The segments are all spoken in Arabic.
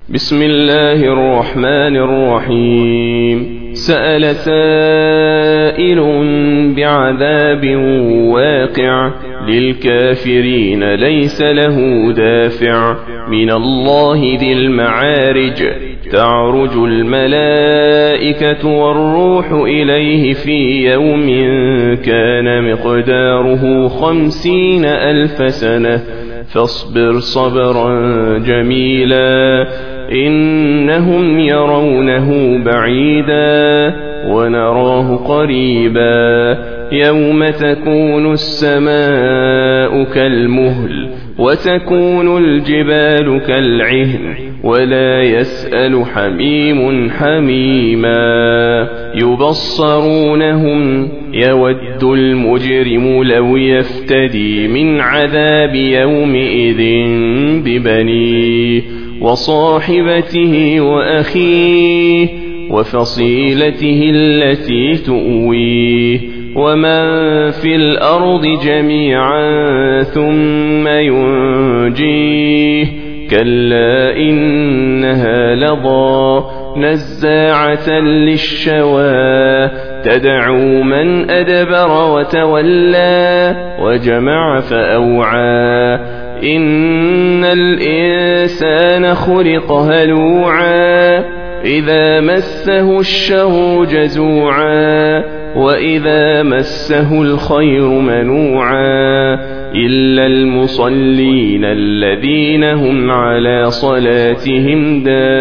بسم الله الرحمن الرحيم. سأل سائل بعذاب واقع للكافرين ليس له دافع من الله ذي المعارج تعرج الملائكة والروح إليه في يوم كان مقداره 50,000 سنة فاصبر صبرا جميلا إنهم يرونه بعيدا ونراه قريبا يوم تكون السماء كالمهل وتكون الجبال كالعهن ولا يسأل حميم حميما يبصرونهم يود المجرم لو يفتدي من عذاب يومئذ ببنيه وصاحبته وأخيه وفصيلته التي تؤويه ومن في الأرض جميعا ثم ينجيه كلا إنها لظى نزاعة للشوى تدعو من أدبر وتولى وجمع فأوعى إن الإنسان خلق هلوعا إذا مسه الشر جزوعا وإذا مسه الخير منوعا إلا المصلين الذين هم على صلاتهم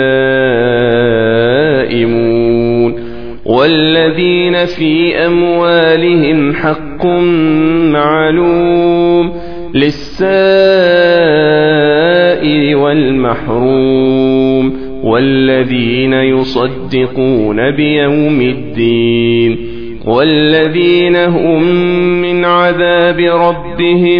دائمون والذين في أموالهم حق معلوم للسائل والمحروم والذين يصدقون بيوم الدين والذين هم من عذاب ربهم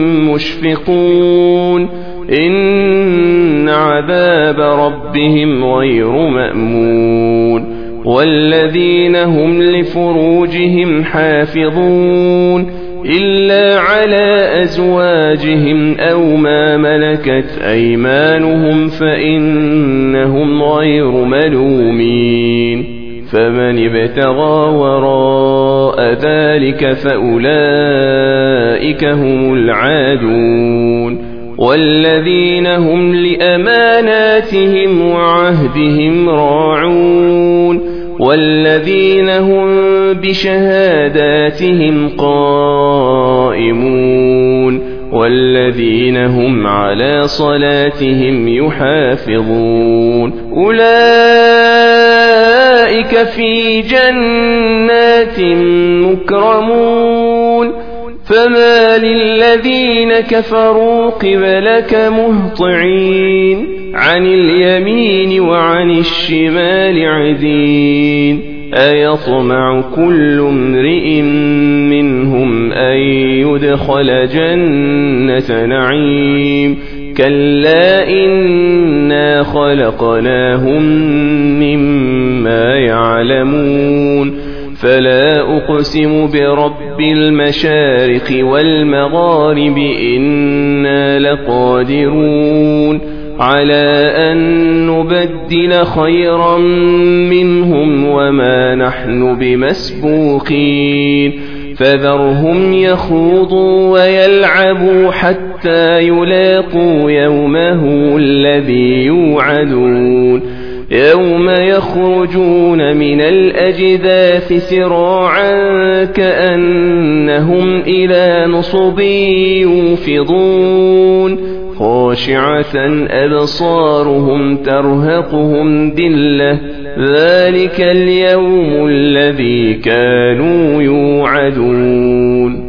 مشفقون إن عذاب ربهم غير مأمون والذين هم لفروجهم حافظون إلا على أزواجهم أو ما ملكت أيمانهم فإنهم غير ملومين فمن ابتغى وراء ذلك فأولئك هم العادون والذين هم لأماناتهم وعهدهم راعون والذين هم بشهاداتهم قائمون والذين هم على صلاتهم يحافظون أولئك في جنات مكرمون فما للذين كفروا قبلك مهطعين عن اليمين وعن الشمال عزين أيطمع كل امرئ منهم أن يدخل جنة نعيم كلا إنا خلقناهم مما يعلمون فلا أقسم برب المشارق والمغارب إنا لقادرون على أن نبدل خيرا منهم وما نحن بمسبوقين فذرهم يخوضوا ويلعبوا حتى يلاقوا يومه الذي يوعدون يوم يخرجون من الأجداث سراعا كأنهم إلى نصب يوفضون خاشعة أبصارهم ترهقهم ذلة ذلك اليوم الذي كانوا يوعدون